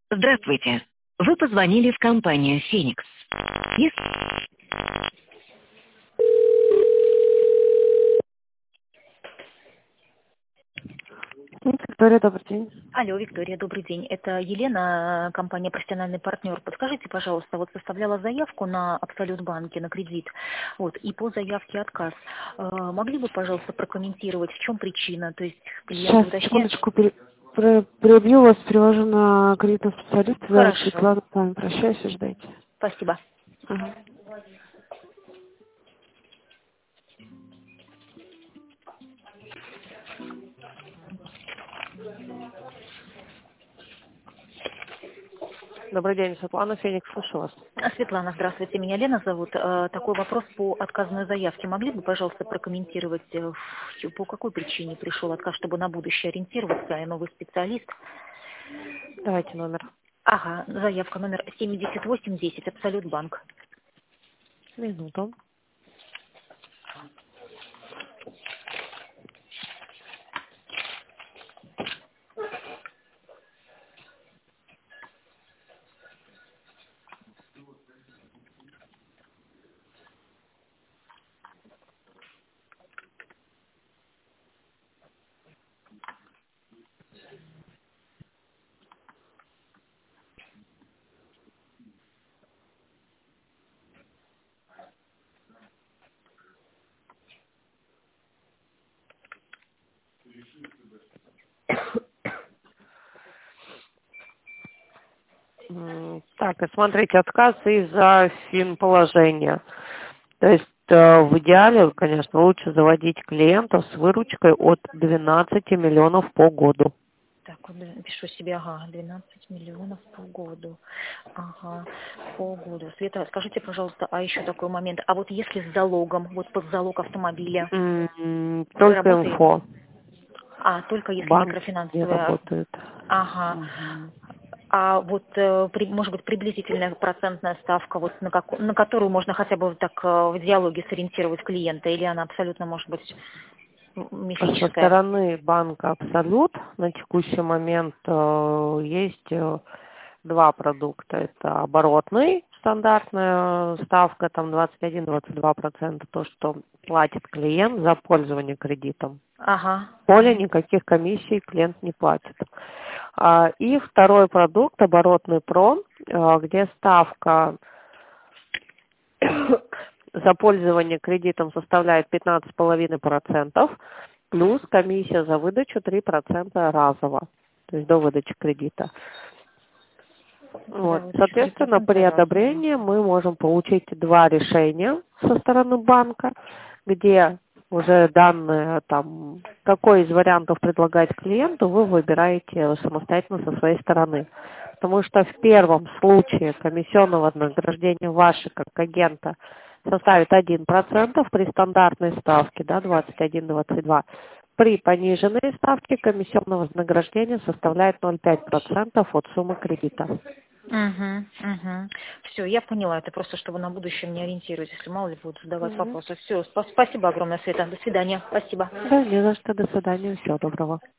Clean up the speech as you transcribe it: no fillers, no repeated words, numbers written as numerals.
Здравствуйте. Вы позвонили в компанию «Феникс». Виктория, добрый день. Алло, Виктория, добрый день. Это Елена, компания «Профессиональный партнер». Подскажите, пожалуйста, вот составляла заявку на Абсолют банке на кредит, вот, и по заявке отказ. Могли бы, пожалуйста, прокомментировать, в чем причина? То есть клиент Сейчас, уточняет? секундочку, перебью вас, привожу на кредитный специалист. Да, Хорошо, Светлана, с вами прощаюсь и ждайте. спасибо. Ага. Добрый день, Светлана, Феникс, слушаю вас. Светлана, здравствуйте, меня Лена зовут. Такой вопрос по отказной заявке. Могли бы, пожалуйста, прокомментировать, по какой причине пришел отказ, чтобы на будущее ориентироваться, я новый специалист? Давайте номер. Ага, заявка номер 7810, Абсолют банк. Минуту. Так, и смотрите, отказ из-за финположения. То есть в идеале, конечно, лучше заводить клиентов с выручкой от 12 миллионов по году. Так, вот пишу себе, ага, 12 миллионов по году. Ага, по году. Света, скажите, пожалуйста, а еще такой момент. А вот если с залогом, вот под залог автомобиля, вы Только работаете? инфо. А, только если Банк не микрофинансовая. работает. Ага. Мгм. А вот, может быть, приблизительная процентная ставка, вот на которую можно хотя бы вот так в диалоге сориентировать клиента, или она абсолютно может быть Со мифическая? стороны банка «Абсолют» на текущий момент есть два продукта. Это оборотный, стандартная ставка, там 21-22%, то, что платит клиент за пользование кредитом. Ага. Более никаких комиссий клиент не платит. И второй продукт, оборотный ПРО, где ставка за пользование кредитом составляет 15,5%, плюс комиссия за выдачу 3% разово, то есть до выдачи кредита. Вот. Заводчик Соответственно, 3% при разово. одобрении мы можем получить два решения со стороны банка, где уже данные, там, какой из вариантов предлагать клиенту, вы выбираете самостоятельно со своей стороны. Потому что в первом случае комиссионного вознаграждения ваше как агента составит 1% при стандартной ставке, да, 21-22. При пониженной ставке комиссионного вознаграждения составляет 0,5% от суммы кредита. Угу, угу. Все, я поняла. Это просто, чтобы на будущем не ориентировать, если мало ли будут задавать Мгм. вопросы. Все, спасибо огромное, Света. До свидания. Спасибо. Да, не за что. До свидания. Всего доброго.